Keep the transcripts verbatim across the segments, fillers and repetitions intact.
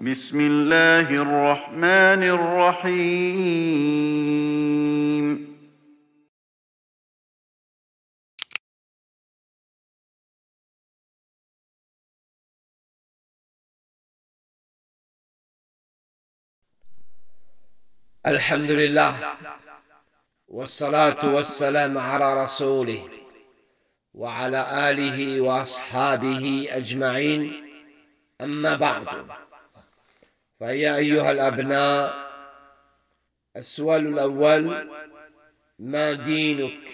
بسم الله الرحمن الرحيم الحمد لله والصلاة والسلام على رسوله وعلى آله وأصحابه أجمعين، أما بعد، فيا أيها الأبناء، السؤال الأول: ما دينك؟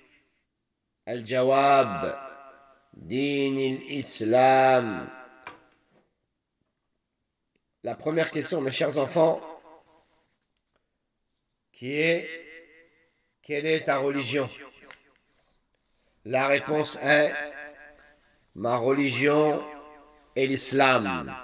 الجواب: دين الإسلام. La première question, mes chers enfants, qui est: quelle est ta religion? La réponse est: ma religion est l'islam.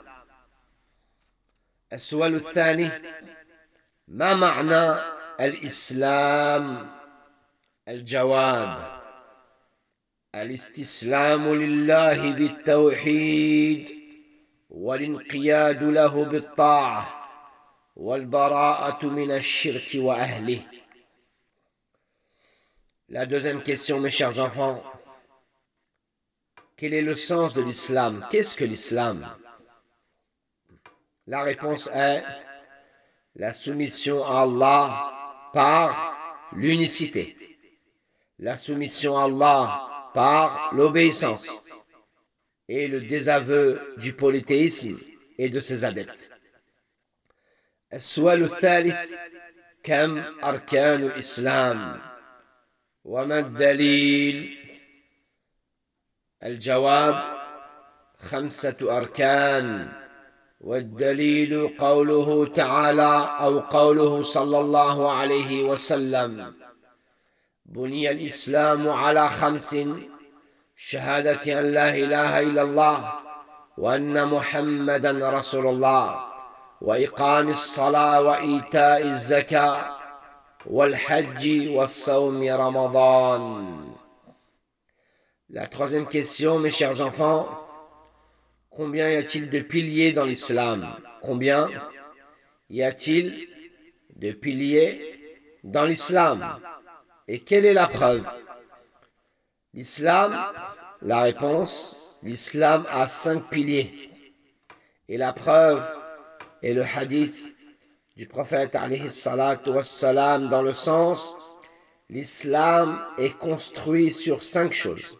السؤال الثاني: ما معنى الإسلام؟ الجواب: الاستسلام لله بالتوحيد والانقياد له بالطاعة والبراءة من الشرك وأهله. La deuxième question, mes chers enfants: quel est le sens de l'islam? Qu'est-ce que l'islam? La réponse est: la soumission à Allah par l'unicité, la soumission à Allah par l'obéissance et le désaveu du polythéisme et de ses adeptes. السؤال الثالث: كم أركان الإسلام؟ وما الدليل؟ الجواب: خمسة أركان، والدليل قوله تعالى أو قوله صلى الله عليه وسلم: بني الإسلام على خمس: شهادة أن لا إله إلا الله وأن محمدا رسول الله وإقام الصلاة وإيتاء الزكاة والحج والصوم رمضان. La troisième question, mes chers enfants: combien y a-t-il de piliers dans l'islam? Combien y a-t-il de piliers dans l'islam? Et quelle est la preuve? L'islam, la réponse: l'islam a cinq piliers. Et la preuve est le hadith du prophète alayhi salatu wassalam, dans le sens: l'islam est construit sur cinq choses.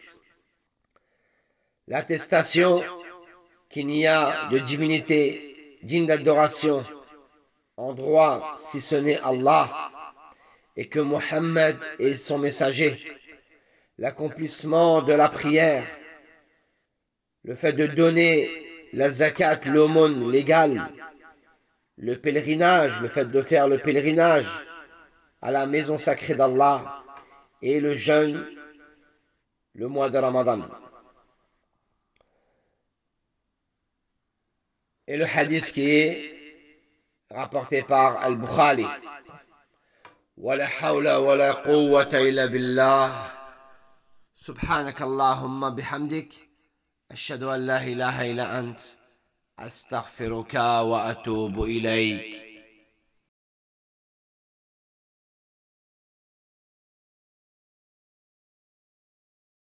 L'attestation qu'il n'y a de divinité digne d'adoration en droit si ce n'est Allah, et que Mohammed est son messager. L'accomplissement de la prière, le fait de donner la zakat, l'aumône légale, le pèlerinage, le fait de faire le pèlerinage à la maison sacrée d'Allah, et le jeûne, le mois de Ramadan. Et le hadith qui est rapporté par Al-Bukhari: ولا حول ولا قوة إلا بالله سبحانك اللهم بحمدك أشهد أن لا إله إلا أنت أستغفرك وأتوب إليك.